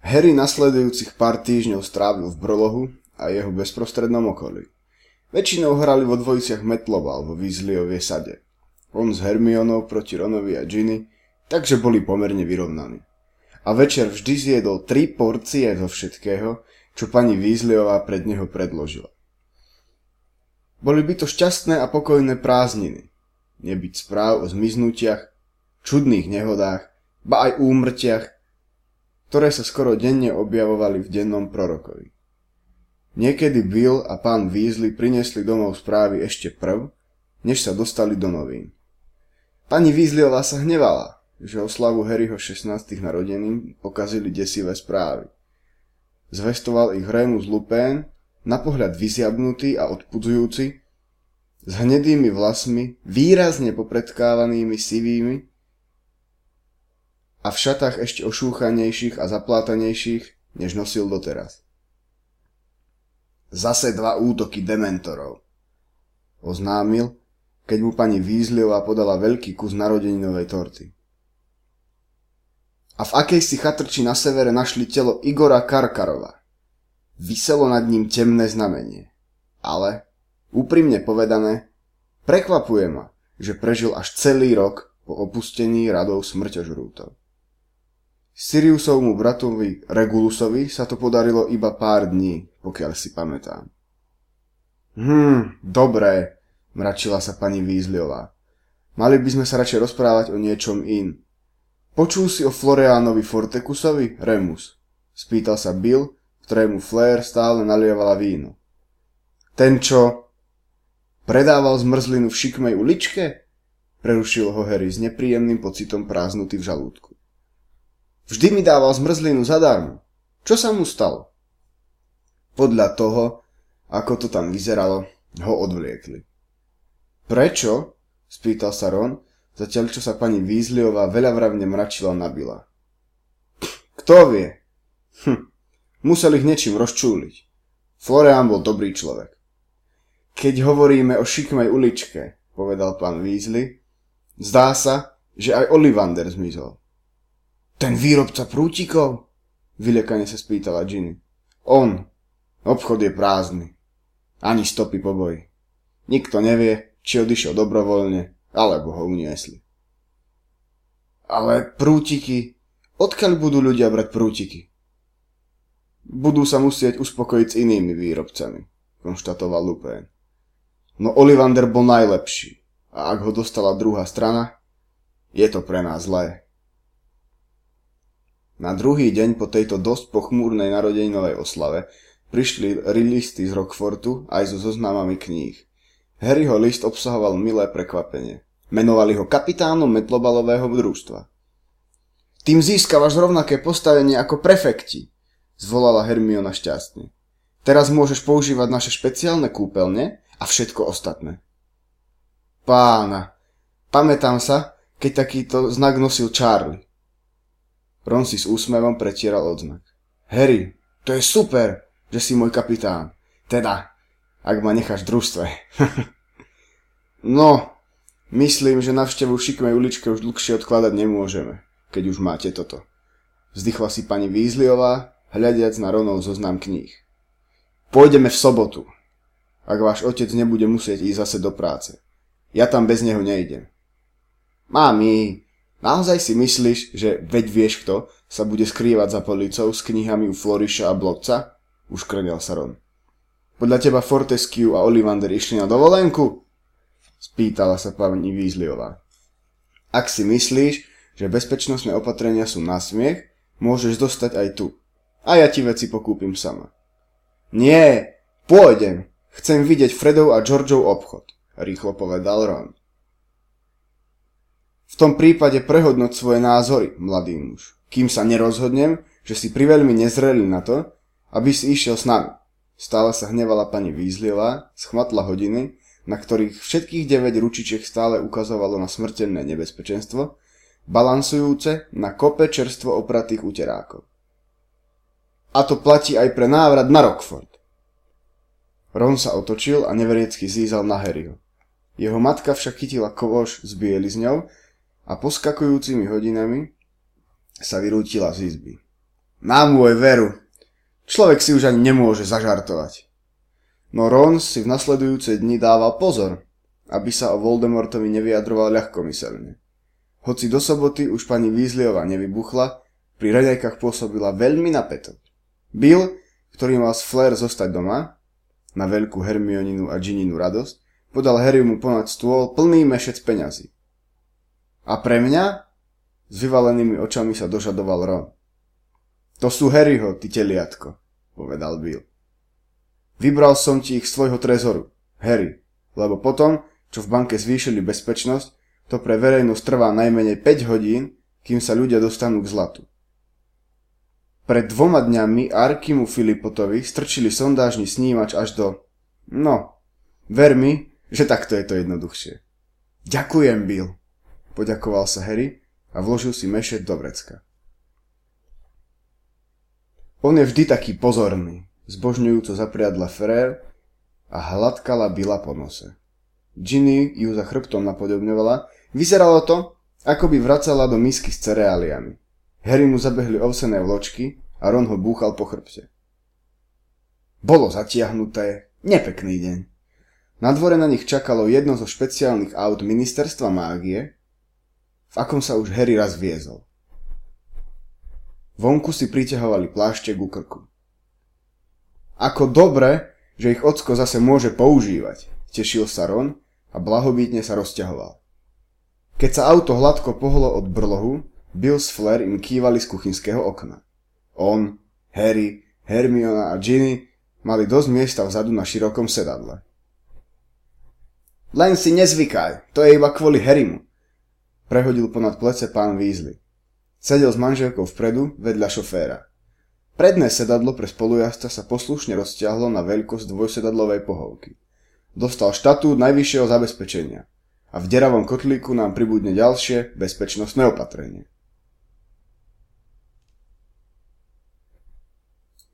Harry nasledujúcich pár týždňov strávil v Brolohu a jeho bezprostrednom okolí. Väčšinou hrali vo dvojiciach Metlobal vo Weasleyovej sade. On s Hermionou proti Ronovi a Ginny, takže boli pomerne vyrovnaní. A večer vždy zjedol 3 porcie zo všetkého, čo pani Weasleyová pred neho predložila. Boli by to šťastné a pokojné prázdniny. Nebyť správ o zmiznutiach, čudných nehodách, ba aj úmrtiach, ktoré sa skoro denne objavovali v dennom prorokovi. Niekedy Bill a pán Weasley priniesli domov správy ešte prv, než sa dostali do novín. Pani Weasleyová sa hnevala, že oslavu Harryho 16. narodenín pokazili desivé správy. Zvestoval ich Remus Lupin, na pohľad vyziabnutý a odpudzujúci, s hnedými vlasmi, výrazne popredkávanými sivými a v šatách ešte ošúchanejších a zaplátanejších, než nosil doteraz. Zase 2 útoky dementorov, oznámil, keď mu pani Weasleyová podala veľký kus narodeninovej torty. A v akejsi chatrči na severe našli telo Igora Karkarova. Viselo nad ním temné znamenie. Ale, úprimne povedané, prekvapuje ma, že prežil až celý rok po opustení radov smrťožrútov. Siriusovmu bratovi Regulusovi sa to podarilo iba pár dní, pokiaľ si pamätám. Dobré, mračila sa pani Weasleyová. Mali by sme sa radšej rozprávať o niečom in. Počul si o Florianovi Fortecusovi, Remus? Spýtal sa Bill, ktorému Flair stále nalievala víno. Ten, čo predával zmrzlinu v šikmej uličke? Prerušil ho Harry s nepríjemným pocitom prázdnoty v žalúdku. Vždy mi dával zmrzlinu zadarmo. Čo sa mu stalo? Podľa toho, ako to tam vyzeralo, ho odvliekli. Prečo? Spýtal sa Ron, zatiaľ čo sa pani Weasleyová veľavravne mračila na Billa. Kto vie? Musel ich niečím rozčúliť. Florian bol dobrý človek. Keď hovoríme o šikmej uličke, povedal pán Weasley, zdá sa, že aj Ollivander zmizol. Ten výrobca prútikov? Vylekane sa spýtala Ginny. On. Obchod je prázdny. Ani stopy po boji. Nikto nevie, či odišiel dobrovoľne, alebo ho uniesli. Ale prútiky? Odkiaľ budú ľudia brať prútiky? Budú sa musieť uspokojiť s inými výrobcami, konštatoval Lupin. No Ollivander bol najlepší a ak ho dostala druhá strana, je to pre nás zlé. Na druhý deň po tejto dosť pochmúrnej narodeninovej oslave prišli listy z Rockfortu aj so zoznamami kníh. Harryho list obsahoval milé prekvapenie. Menovali ho kapitánom metlobalového družstva. Tým získavaš rovnaké postavenie ako prefekti, zvolala Hermiona šťastne. Teraz môžeš používať naše špeciálne kúpeľne a všetko ostatné. Pána, pamätám sa, keď takýto znak nosil Charlie. Ron si s úsmevom pretieral odznak. Harry, to je super, že si môj kapitán. Teda, ak ma necháš v družstve. No, myslím, že navštevu šikmej uličke už dlhšie odkladať nemôžeme, keď už máte toto. Vzdychla si pani Weasleyová, hľadiac na Ronov zoznam kníh. Pôjdeme v sobotu, ak váš otec nebude musieť ísť zase do práce. Ja tam bez neho nejdem. Mami, naozaj si myslíš, že veď vieš kto sa bude skrývať za policou s knihami u Floriša a Blobca? Uškrnil sa Ron. Podľa teba Fortescue a Ollivander išli na dovolenku? Spýtala sa pani Weasleyová. Ak si myslíš, že bezpečnostné opatrenia sú na smiech, môžeš dostať aj tu. A ja ti veci pokúpim sama. Nie, pôjdem. Chcem vidieť Fredov a Georgeov obchod, rýchlo povedal Ron. V tom prípade prehodnoť svoje názory, mladý muž, kým sa nerozhodnem, že si priveľmi nezreli na to, aby si išiel s nami. Stále sa hnevala pani Weasleyová, schmatla hodiny, na ktorých všetkých 9 ručičiek stále ukazovalo na smrteľné nebezpečenstvo, balansujúce na kope čerstvo opratých uterákov. A to platí aj pre návrat na Rockford. Ron sa otočil a neveriecky zízal na Harryho. Jeho matka však chytila kovoš s bielizňou a poskakujúcimi hodinami sa vyrútila z izby. Na môj veru. Človek si už ani nemôže zažartovať. No Ron si v nasledujúce dni dával pozor, aby sa o Voldemortovi nevyjadroval ľahkomyselne. Hoci do soboty už pani Weasleyová nevybuchla, pri raňajkách pôsobila veľmi napäto. Bill, ktorý mal s Flair zostať doma, na veľkú Hermioninu a Gininu radosť, podal Harrymu ponad stôl plný mešec peňazí. A pre mňa? S vyvalenými očami sa dožadoval Ron. To sú Harryho, ty teliatko, povedal Bill. Vybral som ti ich z tvojho trezoru, Harry, lebo potom, čo v banke zvýšili bezpečnosť, to pre verejnosť trvá najmenej 5 hodín, kým sa ľudia dostanú k zlatu. Pred 2 dňami Archimu Philippotovi strčili sondážny snímač až do... No, ver mi, že takto je to jednoduchšie. Ďakujem, Bill, poďakoval sa Harry a vložil si mešec do vrecka. On je vždy taký pozorný, zbožňujúco zapriadla Flair a hladkala Billa po nose. Ginny ju za chrbtom napodobňovala, vyzeralo to, ako by vracala do misky s cereáliami. Harry mu zabehli ovsené vločky a Ron ho búchal po chrbte. Bolo zatiahnuté, nepekný deň. Na dvore na nich čakalo jedno zo špeciálnych aut ministerstva mágie, v akom sa už Harry raz viezol. Vonku si priťahovali plášte ku krku. Ako dobre, že ich ocko zase môže používať, tešil sa Ron a blahobytne sa rozťahoval. Keď sa auto hladko pohlo od brlohu, Bill s Flair im kývali z kuchynského okna. On, Harry, Hermiona a Ginny mali dosť miesta vzadu na širokom sedadle. Len si nezvykaj, to je iba kvôli Harrymu, prehodil ponad plece pán Weasley. Sedel s manželkou vpredu vedľa šoféra. Predné sedadlo pre spolujazca sa poslušne rozťahlo na veľkosť dvojsedadlovej pohovky. Dostal štatút najvyššieho zabezpečenia a v deravom kotlíku nám pribudne ďalšie bezpečnostné opatrenie.